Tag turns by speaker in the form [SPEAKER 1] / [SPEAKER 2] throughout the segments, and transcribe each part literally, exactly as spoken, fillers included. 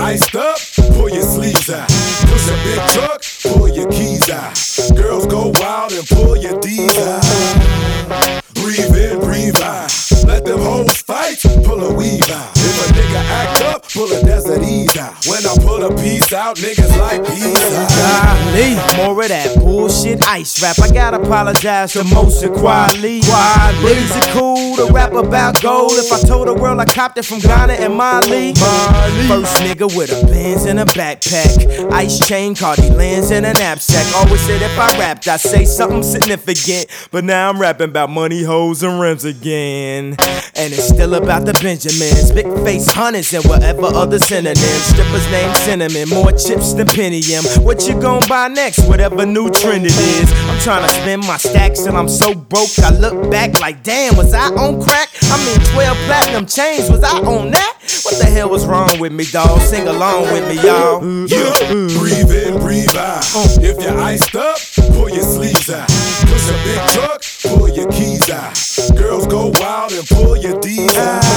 [SPEAKER 1] iced up, pull your sleeves out. Push a big truck, pull your keys out. Girls go wild and pull your D's out. Breathe in, breathe out. Let them hoes fight, pull a weave out. If a nigga act up, pull a desert ease out. When I pull a piece out, niggas like peace out.
[SPEAKER 2] Golly, more of that bullshit ice rap. I gotta apologize to Mosa Kweli. But is it cool to rap about gold? If I told the world I copped it from Ghana and Mali? First nigga with a Benz in a backpack, ice chain, Cardi lens in a knapsack. Always said if I rapped, I'd say something significant. But now I'm rapping about money, hoes, and rims again. And it's still about the Benjamins, big face hunters, and whatever other synonyms. Strippers named Cinnamon, more chips than Pentium. What you gon' buy next? Whatever new trend it is. I'm trying to spend my stacks and I'm so broke. I look back like, damn, was I on crack? I mean, twelve platinum chains, was I on that? What the hell was wrong with me, dawg? Sing along with me, y'all.
[SPEAKER 1] Yeah, breathe in, breathe out. If you're iced up, pull your sleeves out. Push a big truck, pull your keys out. Girls go wild and pull your D's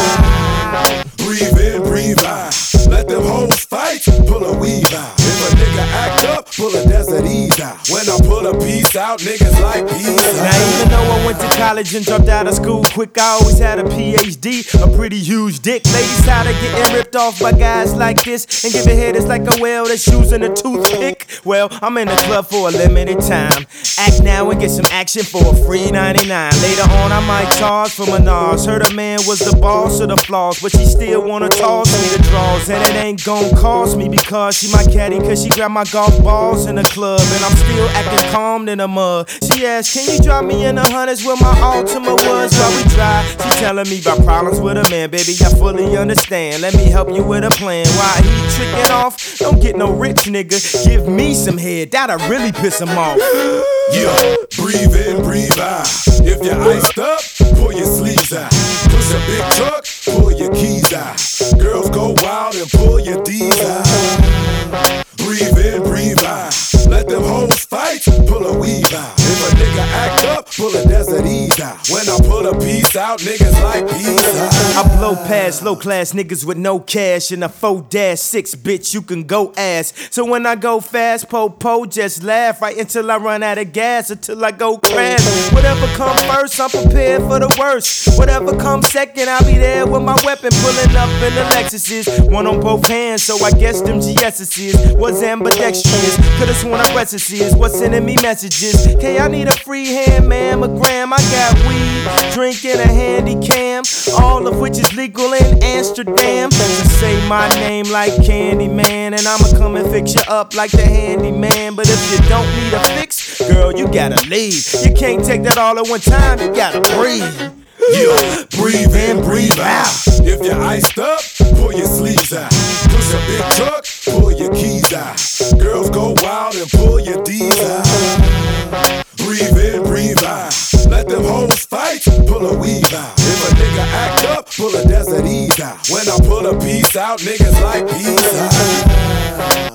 [SPEAKER 1] out. Breathe in, breathe out. Let them hoes fight, pull a weave out. If a nigga act up, pull a desert ease out. When I pull a piece out, niggas like peace out.
[SPEAKER 2] Now even though I went to college and dropped out of school quick, I always had a P H D, a pretty huge dick. Ladies tired of getting ripped off by guys like this, and giving head is like a whale that's using a toothpick. Well, I'm in the club for a limited time. Act now and get some action for a free ninety-nine. Later on I might charge for Menage. Heard a man was the boss of the flaws, but she still wanna toss me the draws. And it ain't gon' cost me because she my caddy, cause she grabbed my golf balls in the club. And I'm still acting calm in the mud. She asked, can you drop me in the hundreds where my Altima was while we drive? She telling me about problems with a man, baby, I fully understand. Let me help you with a plan. While he tricking off, don't get no rich nigga. Give me some head, that'll really piss him off.
[SPEAKER 1] Yeah, breathe in, breathe out. If you're iced up, pull your sleeves out. Push a big truck, pull your keys out. Girls go wild and pull your D's out. Breathe in, breathe out. Let them hoes fight, pull a weave out. If a nigga act up, pull a desert ease out. When I pull a piece out, niggas like peace out.
[SPEAKER 2] I blow past low class niggas with no cash in a four dash six, bitch, you can go ass. So when I go fast, po-po, just laugh right until I run out of gas, until I go crash. Whatever come first, I'm prepared for the worst. Whatever comes second, I'll be there with my weapon, pulling up in the Lexuses. One on both hands, so I guess them G S's was ambidextrous. Could've sworn I recipes, what's sending me messages? Okay, I need a free hand, mammogram. I got weed, drinking a handy cam, all of which is legal in Amsterdam. So say my name like Candyman, and I'ma come and fix you up like the handyman. But if you don't need a fix, girl, you gotta leave. You can't take that all at one time, you gotta breathe.
[SPEAKER 1] Yeah, breathe in, breathe out. If you're iced up, pull your sleeves out. Push a big truck, pull your keys out. Girls go wild and pull your D's out. Breathe in, breathe out. Let them hoes fight, pull a weave out. If a nigga act up, pull a desert ease out. When I pull a piece out, niggas like peace out.